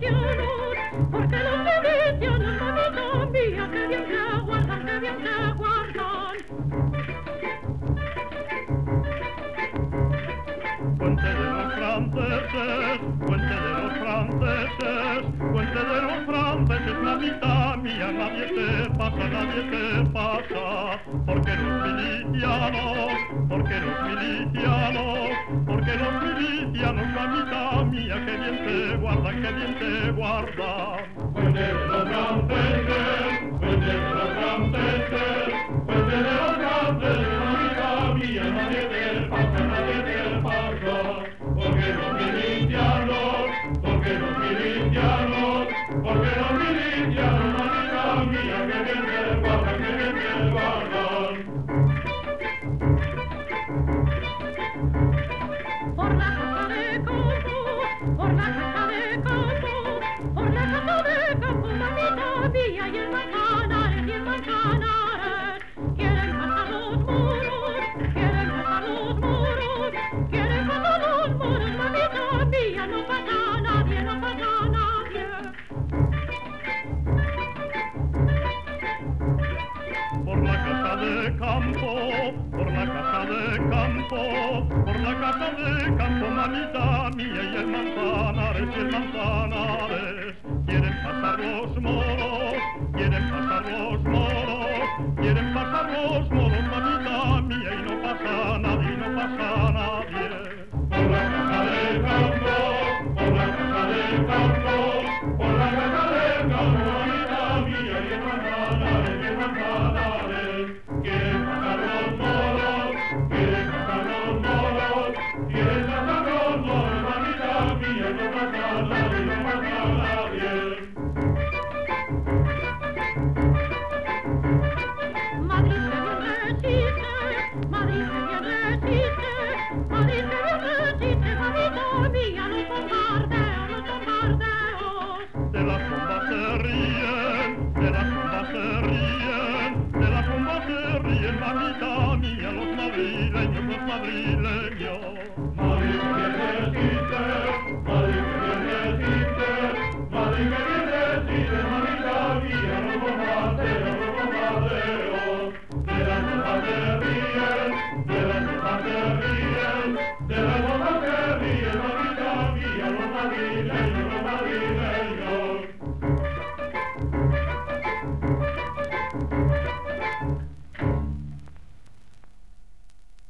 milicianos, porque los milicianos, mamita mía, que bien te aguardan, que bien te aguardan. Puente de los franceses, puente de los franceses, puente de los franceses, mamita mía, nadie te pasa, porque los milicianos, porque los milicianos, porque los milicianos, mamita mía, que bien te guardan, que bien te guardan. Puente de los franceses, puente de los franceses, puente de los franceses, mamita mía, nadie te pasa, nadie te pasa, porque los milicianos, porque los milicianos, porque los milicianos, mamita mía, que bien te guardan, que bien te guardan. Por la casa de campo, por la casa de campo, por la casa de campo, mamita mía, y en Manzanares, quieren pasar los moros, quieren pasar los moros, quieren pasar los moros, mamita mía, no pasa nadie, no pasa nadie. Por la casa de campo, por la casa de campo, por la casa de campo, mamita mía, y el Manzanares, quieren pasar los moros, quieren pasar los moros, quieren pasar los moros, mamita mía, y no pasa nadie, no pasa nadie. Por la casa del campo, por la casa del campo, por la casa del campo, mamita mía, y el Manzanares, quieren pasar los moros, quieren pasar los moros, quieren pasar los moros, mamita mía, no pasa nadie, no pasa nadie. Madrid se bien resiste, Madrid se bien resiste, Madrid se bien resiste, mamita mía, los bombardeos, los bombardeos. De las